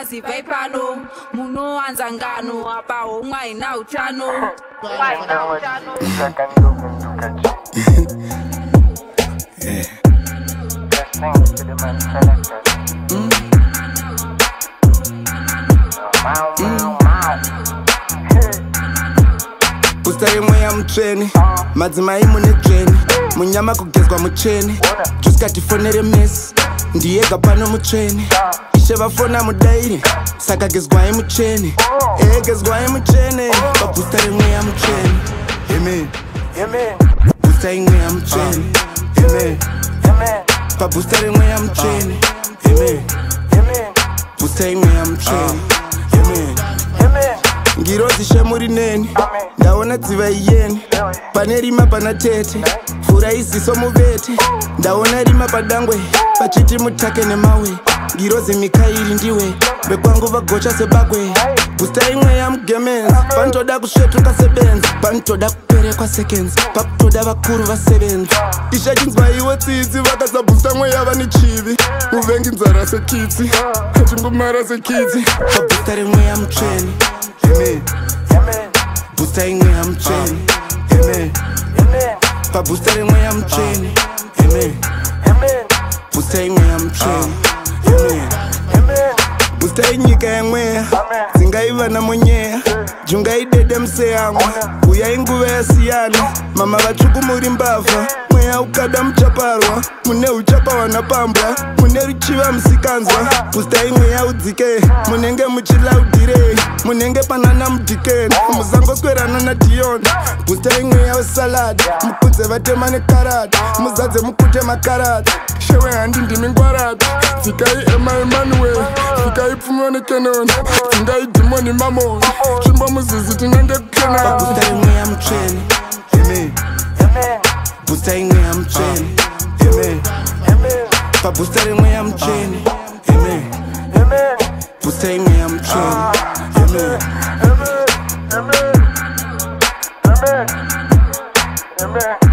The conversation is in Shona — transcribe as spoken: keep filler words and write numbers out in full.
mazi vaipano muno anzangano apa homwa ina utano Ustari mwe ya mtreni madzimai mune treni munyama kugezwa mucheni jusikatifonere mesi ndiyega pano mutreni ishe vafona mudairi saka gezwai mucheni egezwai mucheni pabustari mwe ya mtreni Amen Bustari mwe ya mtreni Amen pabustari mwe ya mtreni Amen Bustari mwe ya mtreni Amen Ngirozi shemuri neni ndaona dziva iyeni pane rima pana tete fura iziso muvete ndaona rima padangwe pachiti mutake nemawe ngirozi mikairi ndiwe bekwangu vagocha sebakwe busta imwe yamugemenzi panotoda kusvetuka sebenzi panotoda kuperekwa seconds pakutoda vakuru vasevenzi ishachinzwa iwo tsitsi vakazabhusta mwe yava nechivi uvengi nzara sekitsi achingomara sekitsi pabusta rimwe yamutreni Amen. Booster imwe ya mtreni. Amen. Pa booster imwe ya mtreni. Amen. Booster imwe ya mtreni. Amen. Booster inyika ya mwea zingaiva na mwenyeya junga idede mseyamwe uya inguve ya siyana mama vachuku muri mbavha mweya ukada mchaparwa mune uchapa wanapambwa mune ruchiva musikanzwa Booster imwe ya udzike munenge muchilaudire munenge panana mudikeni muzango kwerana na dion Booster imwe ya salad mukudze vatema nekarati muzadze mukute makarati shewe handi ndimi ngwarati zikai ema Emmanuel zikai pfumo nekenoni zingai dimoni mamoni chimbo muzizi tinenge kukenani Booster imwe ya mtreni Amen Booster imwe ya mtreni Amen Pa booster imwe ya mtreni Amen Booster imwe ya mtreni Amen Amen Amen Amen